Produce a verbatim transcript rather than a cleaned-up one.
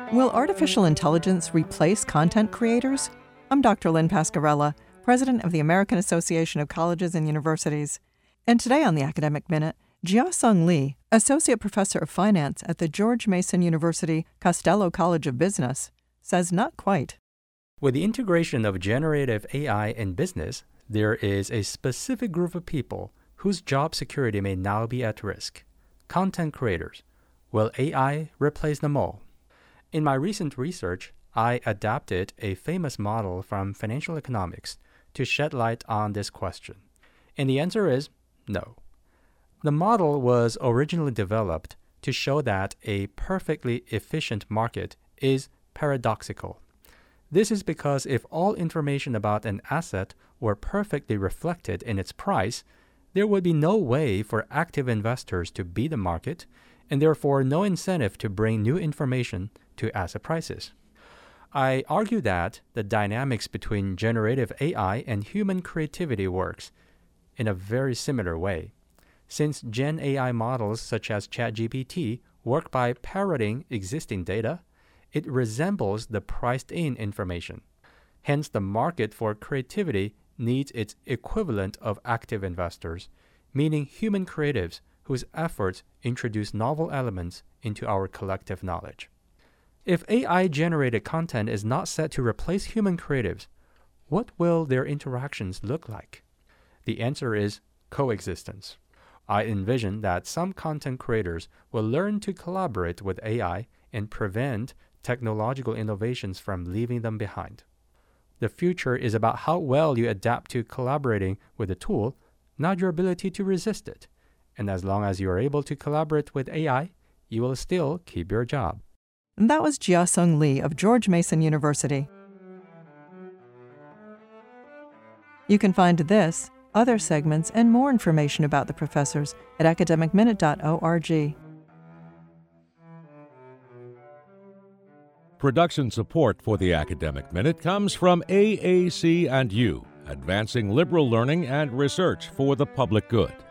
Will artificial intelligence replace content creators? I'm Doctor Lynn Pascarella, president of the American Association of Colleges and Universities. And today on the Academic Minute, Jia-Sung Lee, associate professor of finance at the George Mason University Costello College of Business, says not quite. With the integration of generative A I in business, there is a specific group of people whose job security may now be at risk. Content creators. Will A I replace them all? In my recent research, I adapted a famous model from financial economics to shed light on this question. And the answer is no. The model was originally developed to show that a perfectly efficient market is paradoxical. This is because if all information about an asset were perfectly reflected in its price, there would be no way for active investors to beat the market, and therefore no incentive to bring new information to asset prices. I argue that the dynamics between generative A I and human creativity works in a very similar way. Since Gen A I models such as ChatGPT work by parroting existing data, it resembles the priced-in information. Hence, the market for creativity needs its equivalent of active investors, meaning human creatives whose efforts introduce novel elements into our collective knowledge. If A I-generated content is not set to replace human creatives, what will their interactions look like? The answer is coexistence. I envision that some content creators will learn to collaborate with A I and prevent technological innovations from leaving them behind. The future is about how well you adapt to collaborating with a tool, not your ability to resist it. And as long as you are able to collaborate with A I, you will still keep your job. And that was Jia-Sung Lee of George Mason University. You can find this, other segments, and more information about the professors at academic minute dot org. Production support for the Academic Minute comes from A A C and U, advancing liberal learning and research for the public good.